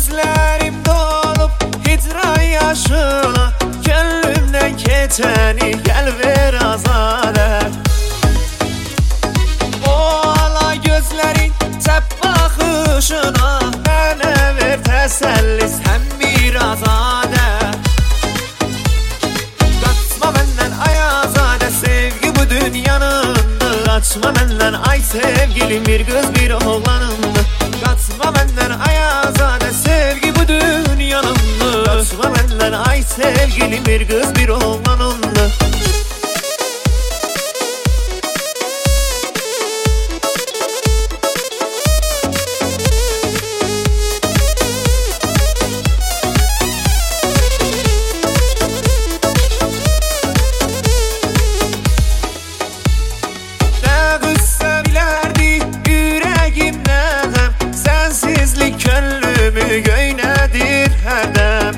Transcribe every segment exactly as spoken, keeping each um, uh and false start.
Gözlerim dolup hicran yaşına, gönlümden keçeni gel ver azade. O ala gözlerin tep bakışına, bana ver teselli sen bir azade. Kaçma benden ay azade, sevgi bu dünyanın. Kaçma benden ay sevgilim, bir kız bir oğlanımdı. Kaçma benden ay azade, sevgi bu dünyanın. Kaçma benden ay sevgilim, bir kız bir oğlanımdı. Göynedir her dem.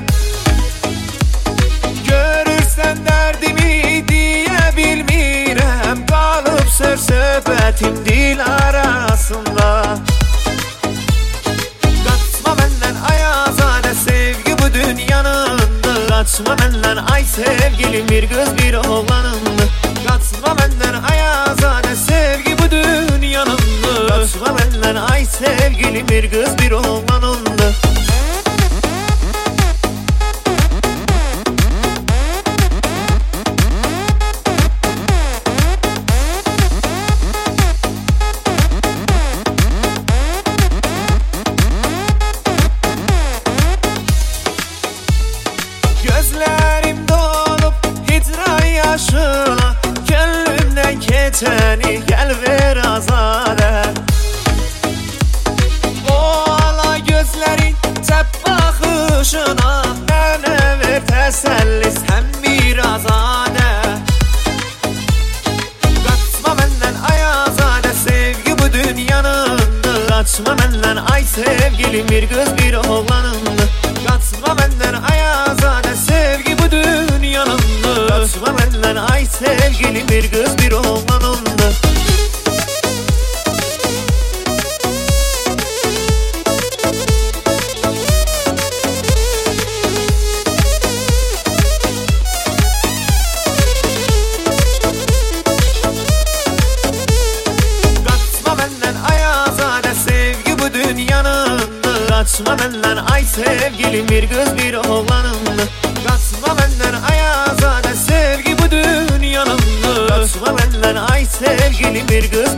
Görürsen derdimi diyebilmirem, kalıp sır söhbetim dil arasında. Kaçma benden ay azade, sevgi bu dünyanındı. Kaçma benden ay sevgilim, bir kız bir oğlanımdı. Kaçma benden ay azade, sevgi bu dünyanındı. Kaçma benden ay sevgilim, bir kız bir oğlanımdı. Gözlerim dolup hicran yaşına, gönlümden keçeni gel ver azade. O ala gözlerin tep bakışına, bana ver teselli sen bir azade. Kaçma benden ay azade, sevgi bu dünyanın. Kaçma benden ay sevgilim, bir kız bir oğlanımdı. Kaçma benden ay azade, sevgi bu dünyanın. Kaçma benden ay sevgilim, bir kız bir oğlanımdı. Kaçma benden ay azade, sevgi bu dünyanın. Kaçma benden ay sevgilim, bir kız bir oğlanımdı. Kaçma benden ay azade, sevgi bu dünyanın. Kaçma benden ay sevgilim, bir kız